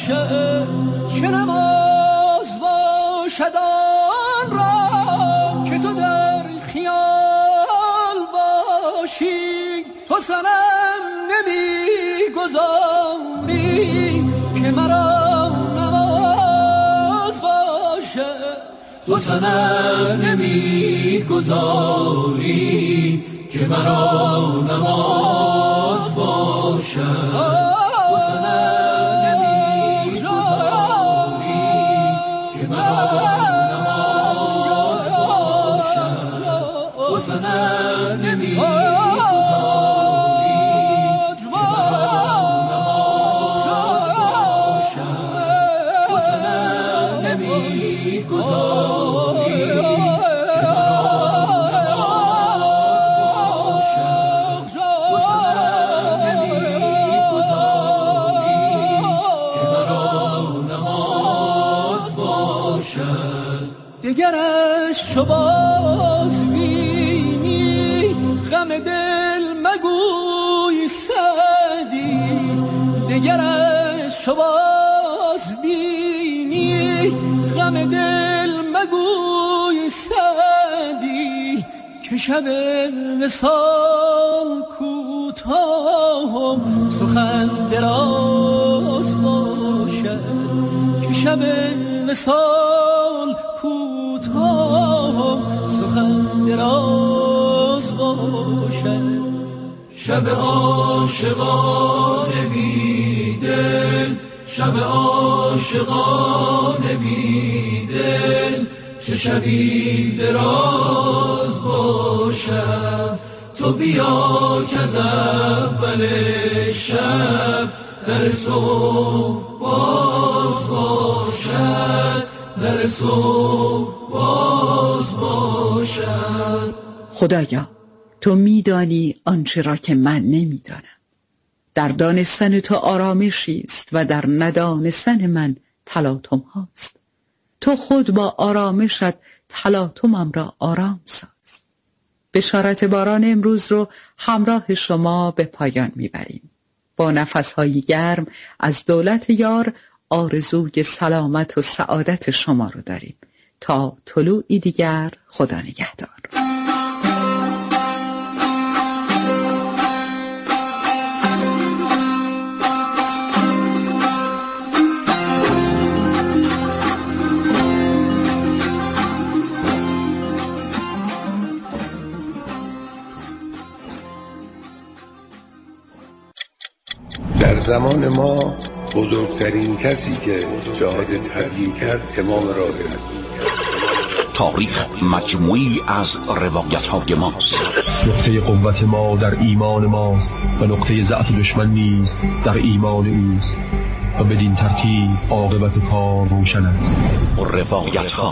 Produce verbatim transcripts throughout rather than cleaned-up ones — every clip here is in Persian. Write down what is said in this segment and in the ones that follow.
باشه که نماز باشد آن را که تو در خیال باشی. تو سنم نمی گذاری که مرا نماز باشه. تو سنم نمی گذاری که مرا نماز باشه. تو سنم نمی گذاری که مرا نماز باشه. تو سنم نمی دگرش چو باز بینی غم دل مگوی سعدی. دگرش چو باز بینی غم دل مگوی سعدی. که شب وصال کوتاه سخن دراز باشه. که شب وصال کوتاه سخن دراز باشه. شب عاشقانه بیدل، شب عاشقانه بیدل، چه شبی دراز باشه. تو بیا که از اول شب در صبح باز باشد، در صبح باز باشد. خدایا تو میدانی آنچه را که من نمیدانم. در دانستن تو آرامشی است و در ندانستن من تلاطم هاست. تو خود با آرامشت تلاطمم را آرام ساز. بشارت باران امروز رو همراه شما به پایان میبریم. با نفسهای گرم از دولت یار آرزوی سلامت و سعادت شما رو داریم. تا طلوعی دیگر، خدا نگهدار. در زمان ما بزرگترین کسی که جهاد تبیین کرد امام راهب. تاریخ مجموعی از روایت‌های ماست. نقطه قوت ما در ایمان ماست و نقطه ضعف دشمن نیز در ایمان اوست و بدین ترتیب عاقبت کار روشن است. روایت‌ها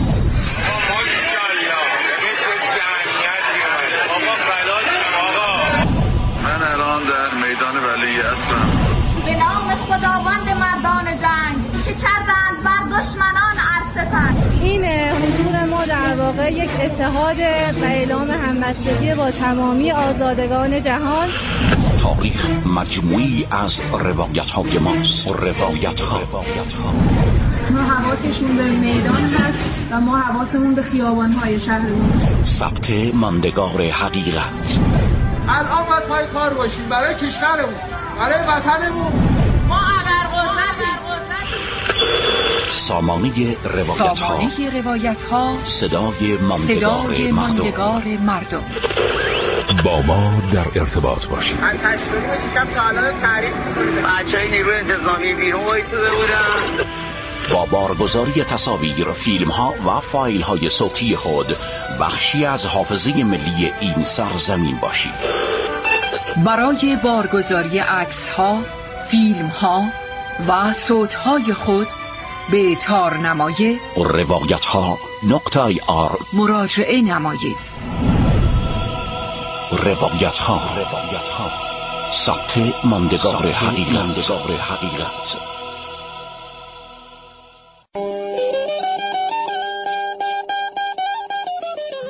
من الان در میدان ولی هستم. به نام خداوند مردان جنگ که کردند بر دشمنان ارستن. این حضور ما در واقع یک اتحاد و اعلام همبستگی با تمامی آزادگان جهان. تاریخ مجموعی از روایت‌های ماست. روایت‌ها ما حواسشون به میدان هست و ما حواسمون به خیابان‌های شهرمون. ثبت ماندگار حقیقت. الان باید پای کار باشیم برای کشورمون، برای وطنمون. ما ابرقدرتیم. سامانه روایت‌ها. سامانه روایت‌ها. صدای ماندگار, صدای ماندگار مردم. مردم. با ما در ارتباط باشید. از هشت دیشب تا الان تعریف می‌کنیم. بچه‌های نیروی انتظامی بیرون وایساده بودن. با بارگذاری تصاویر، فیلم‌ها و فایل‌های صوتی خود بخشی از حافظه ملی این سرزمین باشید. برای بارگذاری عکس‌ها، فیلم‌ها و صوت‌های خود به تارنمای روایت‌ها نقطه آی آر مراجعه نمایید. روایت‌ها ثبت ماندگار حقیقت.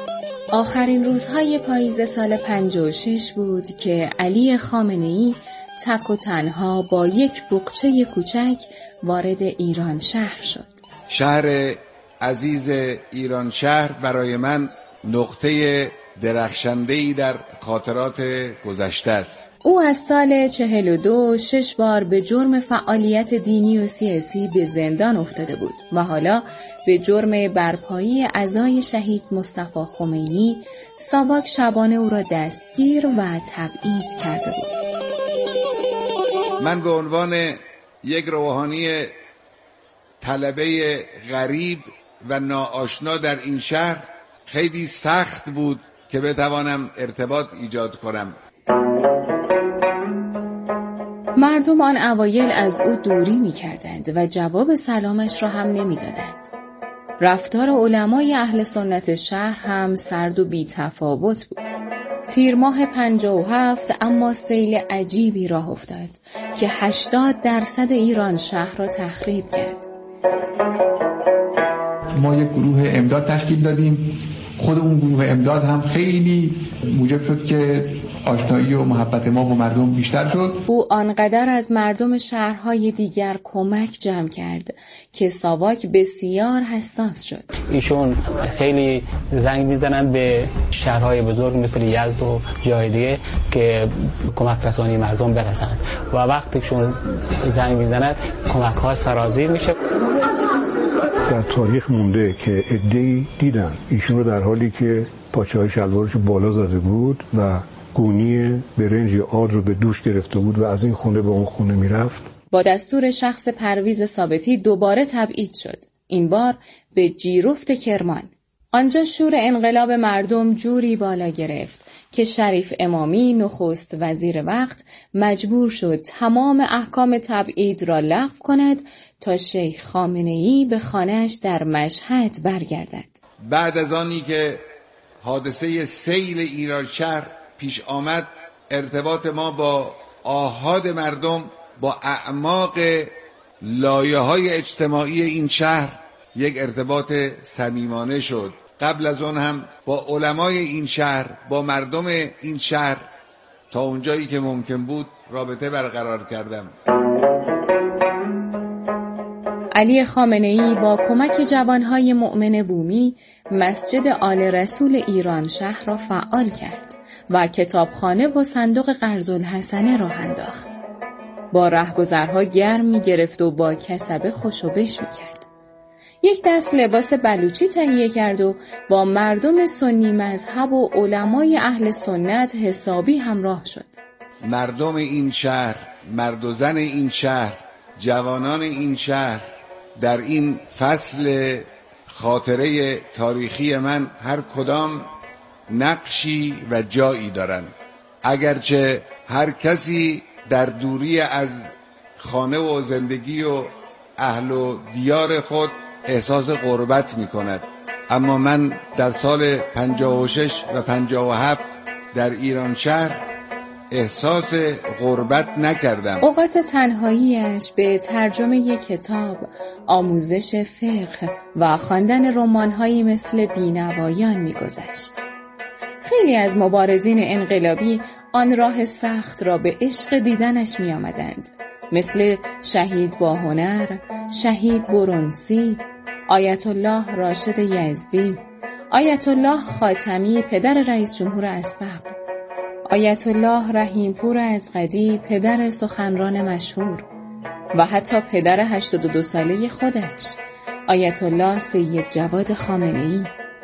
آخرین روزهای پاییز سال پنجاه و شش بود که علی خامنه‌ای تک و تنها با یک بقچه کوچک وارد ایران شهر شد. شهر عزیز ایران شهر برای من نقطه درخشنده‌ای در خاطرات گذشته است. او از سال چهل و دو شش بار به جرم فعالیت دینی و سیاسی به زندان افتاده بود و حالا به جرم برپایی عزای شهید مصطفی خمینی ساواک شبانه او را دستگیر و تبعید کرده بود. من به عنوان یک روحانی طلبه غریب و ناآشنا در این شهر خیلی سخت بود که بتوانم ارتباط ایجاد کنم. مردم آن اوایل از او دوری می کردند و جواب سلامش را هم نمی دادند. رفتار علمای اهل سنت شهر هم سرد و بی تفاوت بود. تیر ماه پنجاه و هفت اما سیل عجیبی راه افتاد که هشتاد درصد ایران شهر را تخریب کرد. ما یک گروه امداد تشکیل دادیم. خود اون گروه امداد هم خیلی موجب شد که آشنایی و محبت ما با مردم بیشتر شد. او آنقدر از مردم شهرهای دیگر کمک جمع کرد که ساواک بسیار حساس شد. ایشون خیلی زنگ میزنن به شهرهای بزرگ مثل یزد و جای دیگه که کمک رسانی مردم برسند و وقتیشون زنگ میزنن کمک ها سرازیر میشه. در تاریخ مونده که عده‌ای دیدن ایشون رو در حالی که پاچه های شلوارش بالا زده بود و گونی برنج یا آرد رو به دوش گرفته بود و از این خونه به اون خونه میرفت. با دستور شخص پرویز ثابتی دوباره تبعید شد. این بار به جیرفت کرمان. آنجا شور انقلاب مردم جوری بالا گرفت که شریف امامی نخست وزیر وقت مجبور شد تمام احکام تبعید را لغو کند تا شیخ خامنه‌ای به خانه‌اش در مشهد برگردد. بعد از آنی که حادثه سیل ایران شهر پیش آمد، ارتباط ما با آحاد مردم، با اعماق لایه‌های اجتماعی این شهر یک ارتباط صمیمانه شد. قبل از اون هم با علمای این شهر، با مردم این شهر تا اونجایی که ممکن بود رابطه برقرار کردم. علی خامنه‌ای با کمک جوانهای مؤمن بومی مسجد آل رسول ایران شهر را فعال کرد و کتابخانه و صندوق قرض‌الحسنه راه انداخت. با رهگذرها گرم می گرفت و با کسبه خوشوبش می کرد. یک دست لباس بلوچی تهیه کرد و با مردم سنی مذهب و علمای اهل سنت حسابی همراه شد. مردم این شهر، مرد و زن این شهر، جوانان این شهر در این فصل خاطره تاریخی من هر کدام نقشی و جایی دارند. اگرچه هر کسی در دوری از خانه و زندگی و اهل و دیار خود احساس غربت می کند، اما من در سال پنجاه و شش و پنجاه و هفت در ایران شهر احساس غربت نکردم. اوقات تنهاییش به ترجمه یک کتاب، آموزش فقه و خواندن رمان‌هایی مثل بینوایان می‌گذشت. خیلی از مبارزین انقلابی آن راه سخت را به عشق دیدنش می‌آمدند، مثل شهید باهنر، شهید برونسی، آیت الله راشد یزدی، آیت الله خاتمی پدر رئیس جمهور اسبق، آیت الله رحیمپور ازغدی پدر سخنران مشهور و حتی پدر هشتاد و دو ساله خودش، آیت الله سید جواد خامنه‌ای.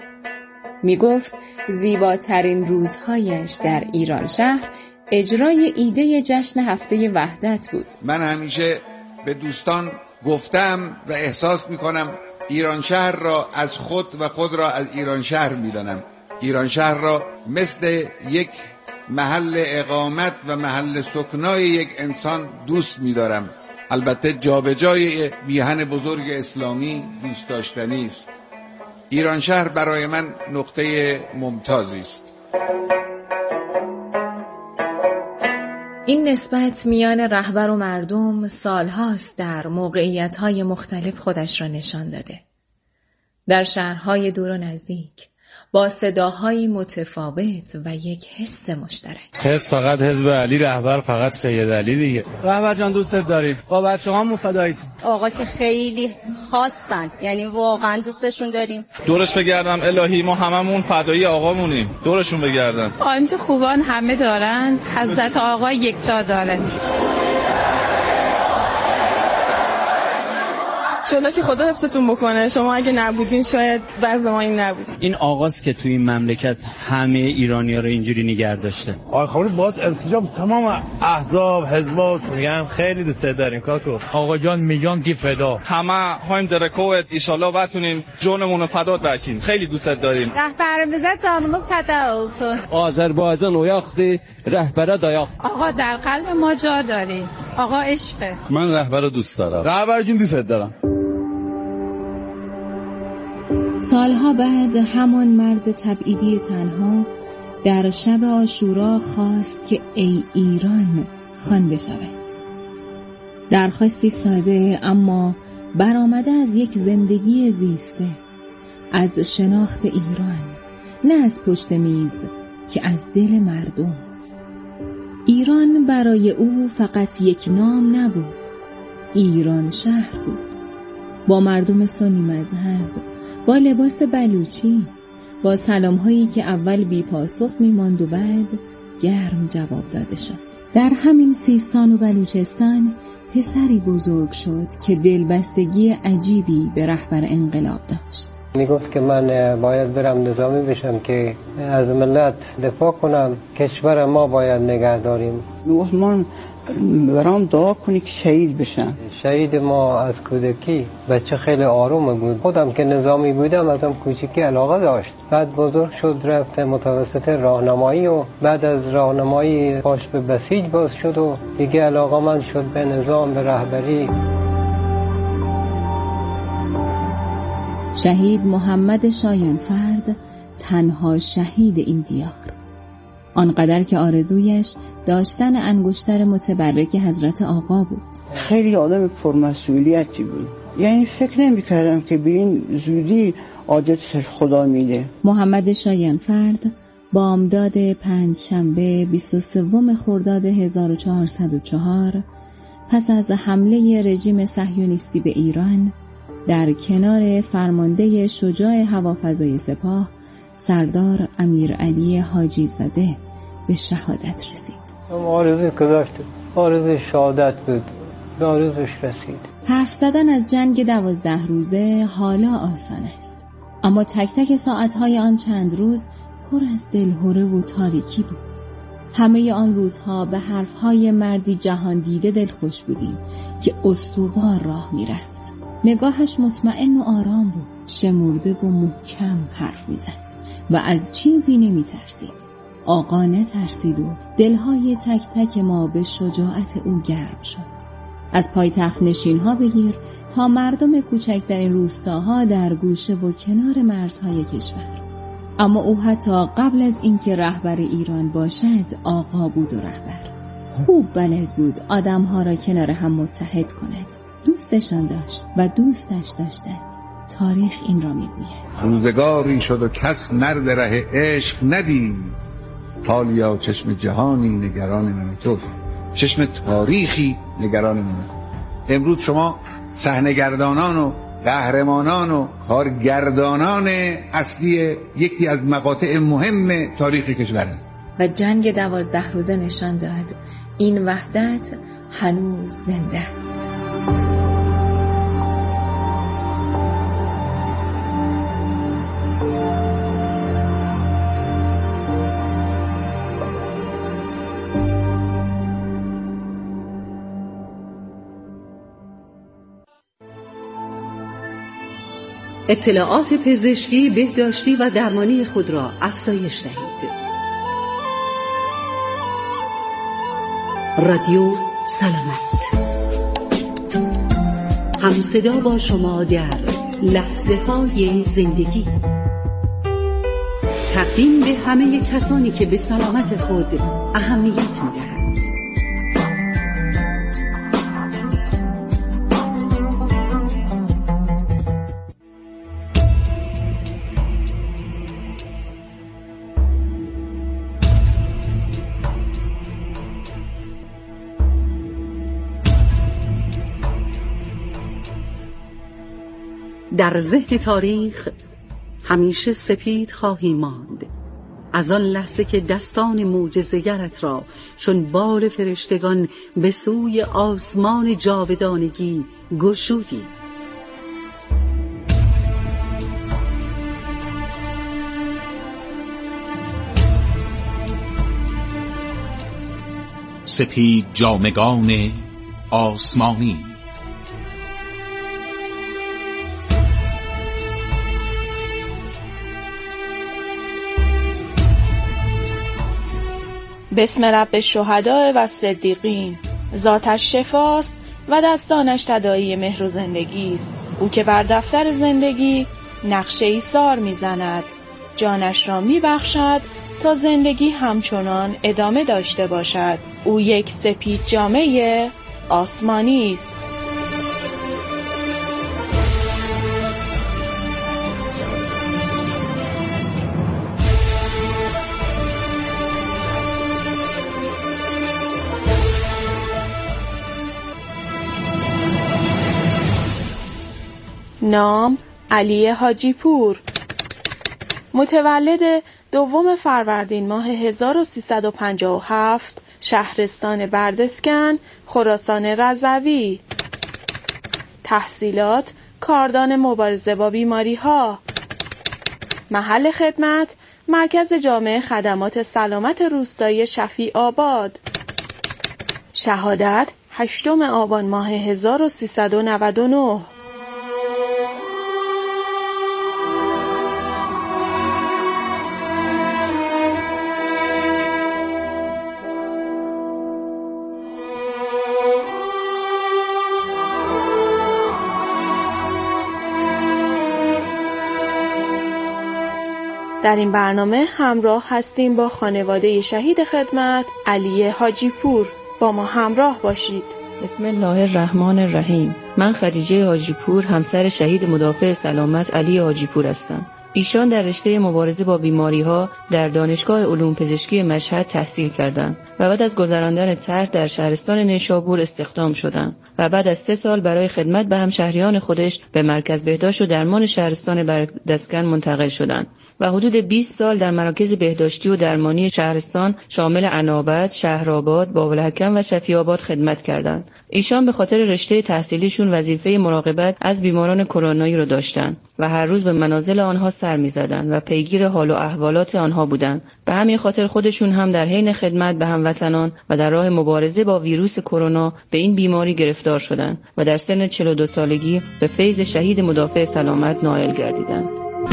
می گفت زیباترین روزهایش در ایران شهر اجرای ایده جشن هفته وحدت بود. من همیشه به دوستان گفتم و احساس می کنم ایران شهر را از خود و خود را از ایران شهر می دانم. ایران شهر را مثل یک محل اقامت و محل سکنای یک انسان دوست می دارم. البته جابجای میهن بزرگ اسلامی دوست داشتنی است. ایران شهر برای من نقطه ممتازی است. این نسبت میان رهبر و مردم سالهاست در موقعیت‌های مختلف خودش را نشان داده. در شهرهای دور و نزدیک، با صداهایی متفاوت و یک حس مشترک. حس فقط حزب علی، رهبر فقط سید علی دیگه. رهبر جان دوستت داریم، با بچه‌هامون فداییم. آقا که خیلی خاصن، یعنی واقعا دوستشون داریم. دورش بگردم الهی، ما هممون فدایی آقامونیم، دورشون بگردم. آنچه خوبان همه دارن، حضرت آقا یکتا داره. چون که خدا حفظتون بکنه، شما اگه نبودین شاید بعض ما این نبود. این آغاز که توی این مملکت همه ایرانی‌ها رو اینجوری نگه داشته. آقا خبری باز انسجام تمام احزاب حزبات میگم خیلی دوست داریم کاکو. آقا جان میگن کی فدا. همه هایم درکوت ان شاء الله بتونیم جونمون رو فدا بکنیم. خیلی دوست داریم. رهبرimize canımız feda olsun. آذربایجان وقتی رهبر دایاخ. آقا در قلب ما جا داری. آقا عشقه. من رهبر رو دوست دارم. رهبر جون دوست دارم. سالها بعد همان مرد تبعیدی تنها در شب عاشورا خواست که ای ایران خوانده شود. درخواستی ساده اما برآمده از یک زندگی زیسته، از شناخت ایران، نه از پشت میز که از دل مردم. ایران برای او فقط یک نام نبود، ایران شهر بود، با مردم سنی مذهب، با لباس بلوچی، با سلام‌هایی که اول بی پاسخ می‌ماند و بعد گرم جواب داده شد. در همین سیستان و بلوچستان پسری بزرگ شد که دلبستگی عجیبی به رهبر انقلاب داشت. میگفت که من باید برم نظامی بشم که از ملت دفاع کنم، کشور ما باید نگه داریم. میگفت من برام دعا کنی که شهید بشم. شهید ما از کودکی بچه خیلی آروم بود. خودم که نظامی بودم ازم کوچیکی علاقه داشت. بعد بزرگ شد رفت متوسط راهنمایی و بعد از راهنمایی پاش به بسیج باز شد و دیگه علاقه من شد به نظام، به رهبری. شهید محمد شایانفرد تنها شهید این دیار، آنقدر که آرزویش داشتن انگشتر متبرک حضرت آقا بود. خیلی آدم پرمسئولیتی بود، یعنی فکر نمی کردم که به این زودی عاجزش خدا میده. محمد شایانفرد بامداد پنجشنبه بیست و سوم خرداد هزار و چهارصد و چهار پس از حمله رژیم صهیونیستی به ایران در کنار فرمانده شجاع هوافضای سپاه سردار امیرعلی حاجی زاده به شهادت رسید. آرزوی گذاشت، آرزوی شهادت بود، آرزوش رسید. حرف زدن از جنگ دوازده روزه حالا آسان است، اما تک تک ساعتهای آن چند روز پر از دلهره و تاریکی بود. همه آن روزها به حرفهای مردی جهان دیده دلخوش بودیم که استوار راه می رفت. نگاهش مطمئن و آرام بود، شمرده و محکم حرف می زد و از چیزی نمی ترسید. آقا نترسید و دلهای تک تک ما به شجاعت او گرم شد. از پایتخت نشینها بگیر تا مردم کوچکترین روستاها در گوشه و کنار مرزهای کشور. اما او حتی قبل از اینکه رهبر ایران باشد آقا بود و رهبر. خوب بلد بود آدمها را کنار هم متحد کند. دوستشان داشت و دوستش داشتند. تاریخ این را میگوید. روزگاری شد و کس نرد ره عشق ندید، حالیا چشم جهانی نگران من تو، چشم تاریخی نگران من. امروز شما صحنه‌گردانان و قهرمانان و کارگردانان اصلی یکی از مقاطع مهم تاریخ کشور است. و جنگ دوازده روزه نشان داد این وحدت هنوز زنده است. اطلاعات پزشکی، بهداشتی و درمانی خود را افزایش دهید. رادیو سلامت، همصدا با شما در لحظه های زندگی. تقدیم به همه کسانی که به سلامت خود اهمیت می‌دهند. در ذهن تاریخ همیشه سپید خواهی ماند، از آن لحظه که دستان معجزه‌گرت را چون بال فرشتگان به سوی آسمان جاودانگی گشودی. سپید جامگان آسمانی. بسم رب الشهداء و صدیقین. ذاتش شفاست و دستانش تداعی مهر و زندگی است. او که بر دفتر زندگی نقشه ایثار می‌زند، جانش را می‌بخشد تا زندگی همچنان ادامه داشته باشد. او یک سپید جامه آسمانی است. نام علی حاجی پور. متولد دوم فروردین ماه هزار و سیصد و پنجاه و هفت، شهرستان بردسکن، خراسان رضوی. تحصیلات کاردان مبارزه با بیماری ها. محل خدمت مرکز جامع خدمات سلامت روستایی شفیع آباد. شهادت هشتم آبان ماه هزار و سیصد و نود و نه. در این برنامه همراه هستیم با خانواده شهید خدمت علی حاجی پور. با ما همراه باشید. بسم الله الرحمن الرحیم. من خدیجه حاجی پور، همسر شهید مدافع سلامت علی حاجی پور هستم. ایشان در رشته مبارزه با بیماری‌ها در دانشگاه علوم پزشکی مشهد تحصیل کردند و بعد از گذراندن طرح در شهرستان نیشابور استخدام شدند و بعد از سه سال برای خدمت به همشهریان خودش به مرکز بهداشت و درمان شهرستان بردسکن منتقل شدند و حدود بیست سال در مراکز بهداشتی و درمانی شهرستان شامل عنابت، شهرآباد، بابالحکم و شفیع‌آباد خدمت کردند. ایشان به خاطر رشته تحصیلیشون وظیفه مراقبت از بیماران کرونایی رو داشتند و هر روز به منازل آنها سر می‌زدند و پیگیر حال و احوالات آنها بودند. به همین خاطر خودشون هم در حین خدمت به هموطنان و در راه مبارزه با ویروس کرونا به این بیماری گرفتار شدند و در سن چهل و دو سالگی به فیض شهید مدافع سلامت نائل گردیدند.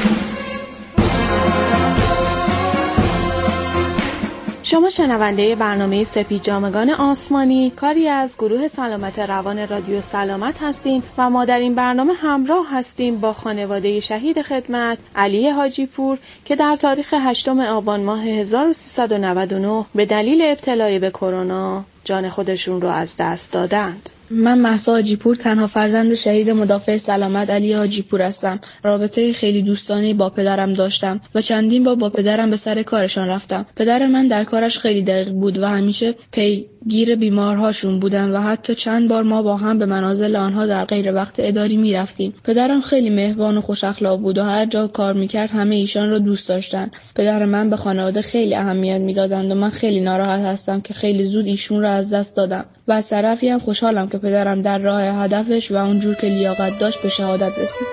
شما شنونده برنامه سپید جامگان آسمانی، کاری از گروه سلامت روان رادیو سلامت هستیم و ما در این برنامه همراه هستیم با خانواده شهید خدمت علی حاجی پور که در تاریخ هشتم آبان ماه هزار و سیصد و نود و نه به دلیل ابتلا به کرونا جان خودشون رو از دست دادند. من مهسا حاجی پور، تنها فرزند شهید مدافع سلامت علی حاجی پور هستم. رابطه خیلی دوستانه با پدرم داشتم و چندین بار با پدرم به سر کارشان رفتم. پدر من در کارش خیلی دقیق بود و همیشه پیگیر بیمارهاشون بودن و حتی چند بار ما با هم به منازل آنها در غیر وقت اداری می رفتیم. پدرم خیلی مهربان و خوش اخلاق بود و هر جا کار میکرد همه ایشان رو دوست داشتن. پدر من به خانواده خیلی اهمیت میدادند و من خیلی ناراحت هستم که خیلی زود ایشون رو از دست دادم. و از طرفی هم خوشحالم که پدرم در راه هدفش و اونجور که لیاقت داشت به شهادت رسید.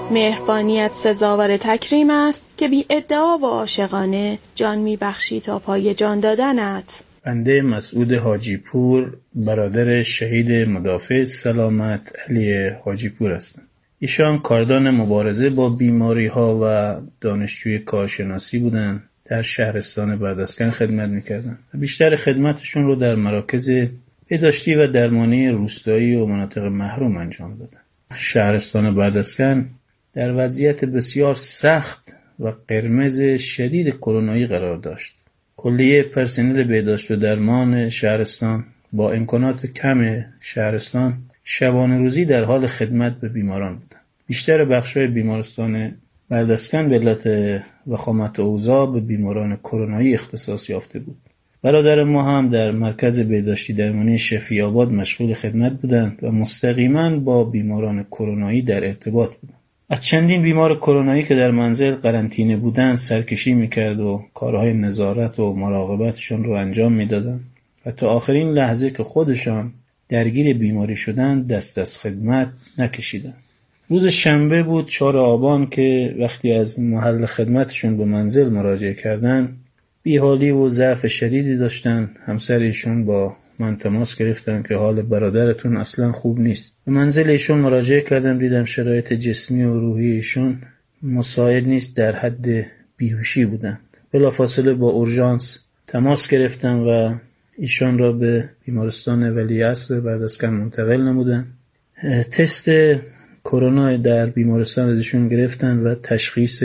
مهربانیت سزاوار تکریم است که بی ادعا و عاشقانه جان میبخشی تا پای جان دادنت. بنده مسعود حاجی پور، برادر شهید مدافع سلامت علی حاجی پور هستم. ایشان کاردان مبارزه با بیماری ها و دانشجوی کارشناسی بودند. در شهرستان بردسکن خدمت میکردند. بیشتر خدمتشون رو در مراکز بهداشتی و درمانی روستایی و مناطق محروم انجام دادند. شهرستان بردسکن در وضعیت بسیار سخت و قرمز شدید کرونایی قرار داشت. کلیه پرسنل بهداشت و درمان شهرستان با امکانات کم شهرستان شبانه روزی در حال خدمت به بیماران بودند. بیشتر بخش‌های بیمارستان بردسکن به علت وخامت اوضاع به بیماران کرونایی اختصاص یافته بود. برادر ما هم در مرکز بهداشتی درمانی شفیع آباد مشغول خدمت بودند و مستقیما با بیماران کرونایی در ارتباط بودند. از چندین بیمار کرونایی که در منزل قرنطینه بودند سرکشی میکرد و کارهای نظارت و مراقبتشون رو انجام میدادند و تا آخرین لحظه که خودشان درگیر بیماری شدند دست از خدمت نکشیدند. روز شنبه بود چهارم آبان که وقتی از محل خدمتشون به منزل مراجعه کردند بیحالی و ضعف شدیدی داشتن. همسر ایشون با من تماس گرفتن که حال برادرتون اصلا خوب نیست. به منزل ایشون مراجعه کردم، دیدم شرایط جسمی و روحی ایشون مساعد نیست، در حد بیهوشی بودن. بلافاصله با اورژانس تماس گرفتم و ایشان را به بیمارستان ولیعصر بردسکن منتقل نمودن. تست کرونا در بیمارستان ازشون گرفتن و تشخیص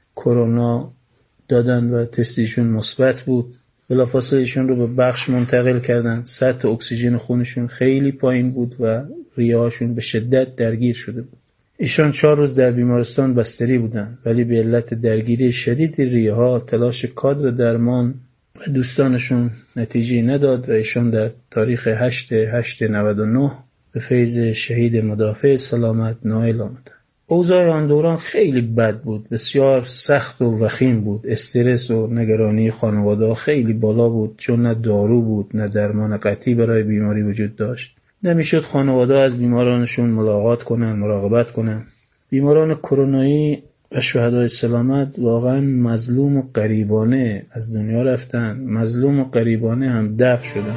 کرونا دادن و تست ایشون مثبت بود. بلافاصله ایشون رو به بخش منتقل کردن. سطح اکسیژن خونشون خیلی پایین بود و ریه‌هاشون به شدت درگیر شده بود. ایشان چهار روز در بیمارستان بستری بودن ولی به علت درگیری شدید ریه‌ها تلاش کادر درمان و دوستانشون نتیجه نداد و ایشان در تاریخ هشت هشت نود و نه به فیض شهید مدافع سلامت نائل آمدند. اوضاع آن دوران خیلی بد بود، بسیار سخت و وخیم بود. استرس و نگرانی خانواده خیلی بالا بود، چون نه دارو بود نه درمان قطعی برای بیماری وجود داشت. نمیشد خانواده از بیمارانشون ملاقات کنن، مراقبت کنن. بیماران کرونایی و شهدای سلامت واقعا مظلوم و غریبانه از دنیا رفتن، مظلوم و غریبانه هم دفن شدن.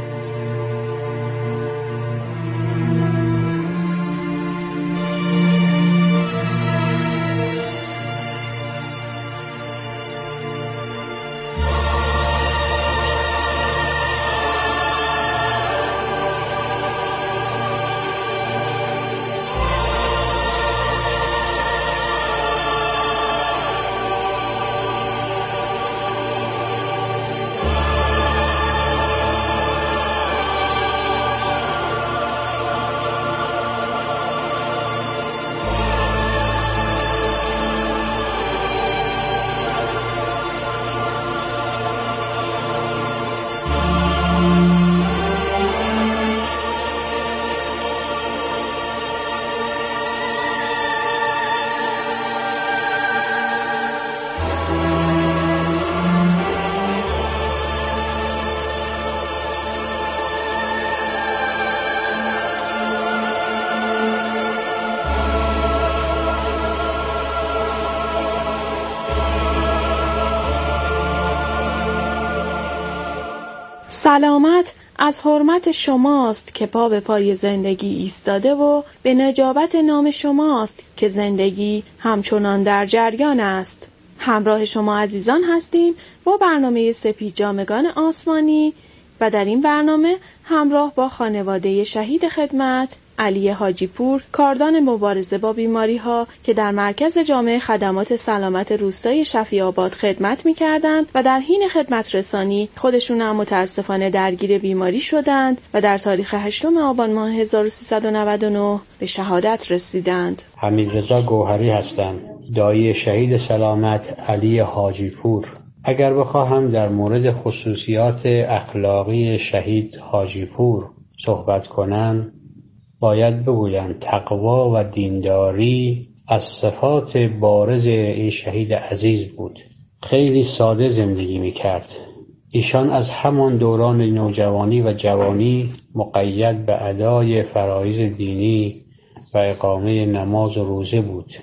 سلامت از حرمت شماست که پا به پای زندگی ایستاده و به نجابت نام شماست که زندگی همچنان در جریان است. همراه شما عزیزان هستیم با برنامه سپید جامگان آسمانی و در این برنامه همراه با خانواده شهید خدمت علی حاجی پور، کاردان مبارزه با بیماری ها که در مرکز جامع خدمات سلامت روستای شفیع آباد خدمت می کردند و در حین خدمت رسانی خودشون هم متاسفانه درگیر بیماری شدند و در تاریخ هشتم آبان ماه هزار و سیصد و نود و نه به شهادت رسیدند. حمیدرضا گوهری هستم، دایی شهید سلامت علی حاجی پور. اگر بخواهم در مورد خصوصیات اخلاقی شهید حاجی پور صحبت کنم، باید بگویم تقوا و دینداری از صفات بارز این شهید عزیز بود. خیلی ساده زندگی میکرد. ایشان از همان دوران نوجوانی و جوانی مقید به ادای فرایض دینی و اقامه نماز و روزه بود.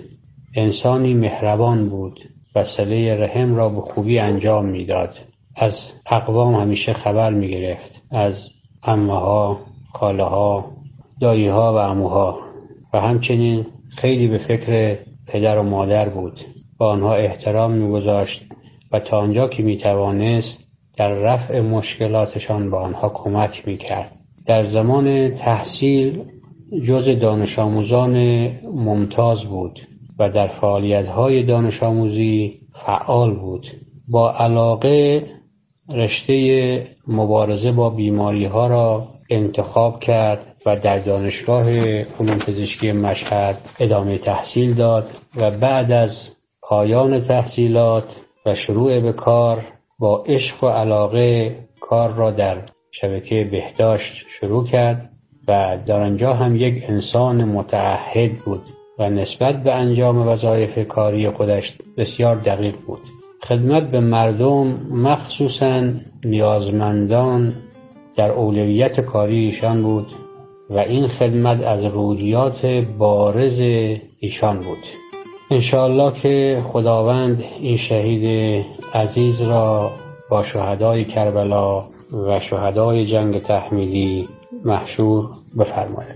انسانی مهربان بود و صله رحم را به خوبی انجام میداد. از اقوام همیشه خبر میگرفت، از عمه‌ها، خاله‌ها، دایی‌ها و عموها، و همچنین خیلی به فکر پدر و مادر بود. با آنها احترام میگذاشت و تا آنجا که میتوانست در رفع مشکلاتشان با آنها کمک میکرد. در زمان تحصیل جز دانش آموزان ممتاز بود و در فعالیت‌های دانش آموزی فعال بود. با علاقه رشته مبارزه با بیماری‌ها را انتخاب کرد و در دانشگاه علوم پزشکی مشهد ادامه تحصیل داد و بعد از پایان تحصیلات و شروع به کار با عشق و علاقه کار را در شبکه بهداشت شروع کرد و در آنجا هم یک انسان متعهد بود و نسبت به انجام وظایف کاری خودش بسیار دقیق بود. خدمت به مردم، مخصوصاً نیازمندان، در اولویت کاری ایشان بود و این خدمت از روحیات بارز ایشان بود. انشاءالله که خداوند این شهید عزیز را با شهدای کربلا و شهدای جنگ تحمیلی محشور بفرماید.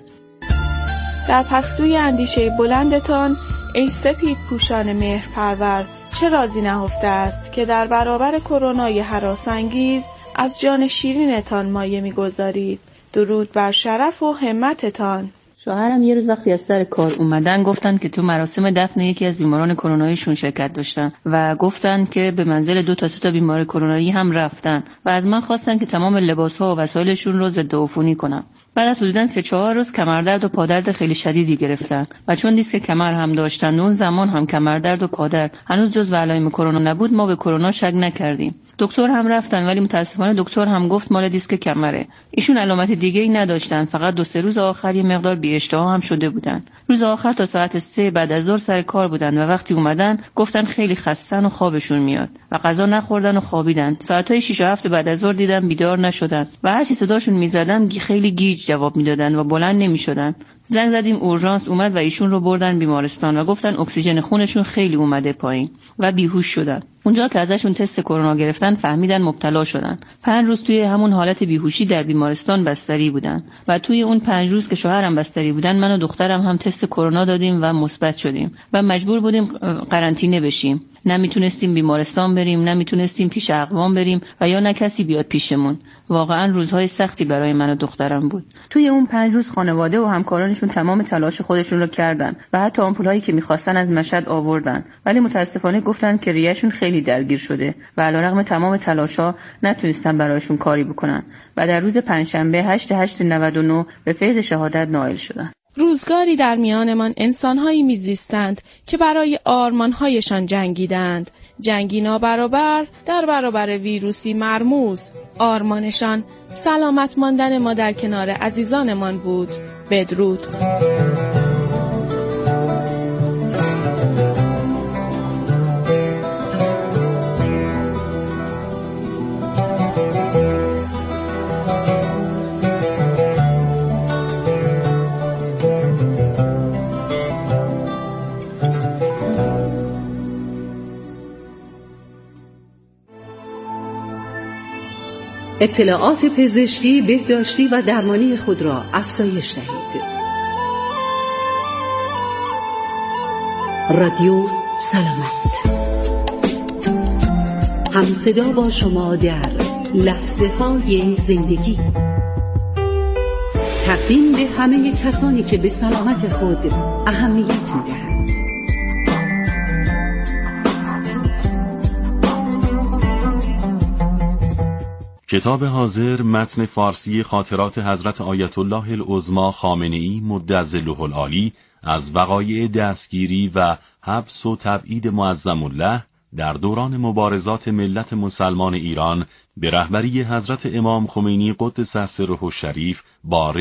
در پستوی اندیشه بلندتان ای سپید پوشان مهرپرور، چه رازی نهفته است که در برابر کرونای هراس‌انگیز از جان شیرینتان مایه می‌گذارید. درود بر شرف و همتتان. شوهرم یه روز وقتی از سر کار اومدن گفتن که تو مراسم دفن یکی از بیماران کروناییشون شرکت داشتن و گفتن که به منزل دو تا سه تا بیمار کرونایی هم رفتن و از من خواستن که تمام لباس‌ها و وسایلشون رو ضد عفونی کنم. بعد از حدوداً سه چهار روز کمردرد و پادرد خیلی شدیدی گرفتن و چون دیسک کمر هم داشتن اون زمان هم کمردرد و پادرد هنوز جزو علائم کرونا نبود، ما به کرونا شک نکردیم. دکتر هم رفتن ولی متاسفانه دکتر هم گفت مال دیسک کمره. ایشون علامت دیگه ای نداشتن، فقط دو سه روز آخر یه مقدار بی اشتها هم شده بودن. روز آخر تا ساعت سه بعد از ظهر سر کار بودن و وقتی اومدن گفتن خیلی خستن و خوابشون میاد و غذا نخوردن و خوابیدن. ساعتای شش و هفت بعد از ظهر دیدم بیدار نشدن و هر چی صداشون میزدم خیلی گیج جواب میدادن و بلند نمیشدن. زنگ زدیم اورژانس اومد و ایشون رو بردن بیمارستان و گفتن اکسیژن خونشون خیلی اومده پایین و بیهوش شدن. اونجا که ازشون تست کرونا گرفتن فهمیدن مبتلا شدن. پنج روز توی همون حالت بیهوشی در بیمارستان بستری بودن و توی اون پنج روز که شوهرم بستری بودن من و دخترم هم تست کرونا دادیم و مثبت شدیم و مجبور بودیم قرنطینه بشیم. نمیتونستیم بیمارستان بریم، نمیتونستیم پیش اقوام بریم و یا نه کسی بیاد پیشمون. واقعا روزهای سختی برای من و دخترم بود. توی اون پنج روز خانواده و همکارانشون تمام تلاش خودشون رو کردن و حتی آمپولایی که می‌خواستن از مشهد آوردن، ولی متاسفانه گفتن که ریه‌شون خیلی درگیر شده و علیرغم تمام تلاش‌ها نتونستن برایشون کاری بکنن و در روز پنجشنبه هشت هشت نود و نه به فیض شهادت نائل شدن. روزگاری در میانمان انسان‌هایی می‌زیستند که برای آرمان‌هایشان جنگیدند. جنگی نابرابر در برابر ویروسی مرموز. آرمانشان سلامت ماندن ما در کنار عزیزانمان بود. بدرود. اطلاعات پزشکی، بهداشتی و درمانی خود را افزایش دهید. رادیو سلامت، همصدا با شما در لحظه های زندگی. تقدیم به همه کسانی که به سلامت خود اهمیت می‌دهند. کتاب حاضر متن فارسی خاطرات حضرت آیت الله العظمی خامنه‌ای مدظله العالی از وقایع دستگیری و حبس و تبعید معظم الله در دوران مبارزات ملت مسلمان ایران به رهبری حضرت امام خمینی قدس سره الشریف با